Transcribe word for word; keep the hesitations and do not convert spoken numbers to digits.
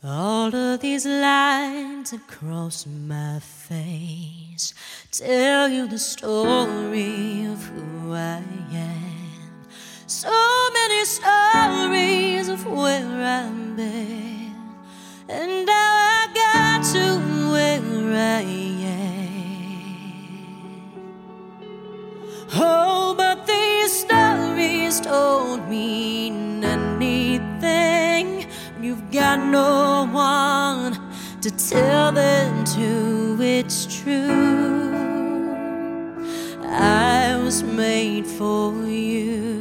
All of these lines across my face tell you the story of who I am. So many stories of where I've been and how I got to where I am. Oh, but these stories don't mean anything when you've got no one to tell them to. It's true, I was made for you.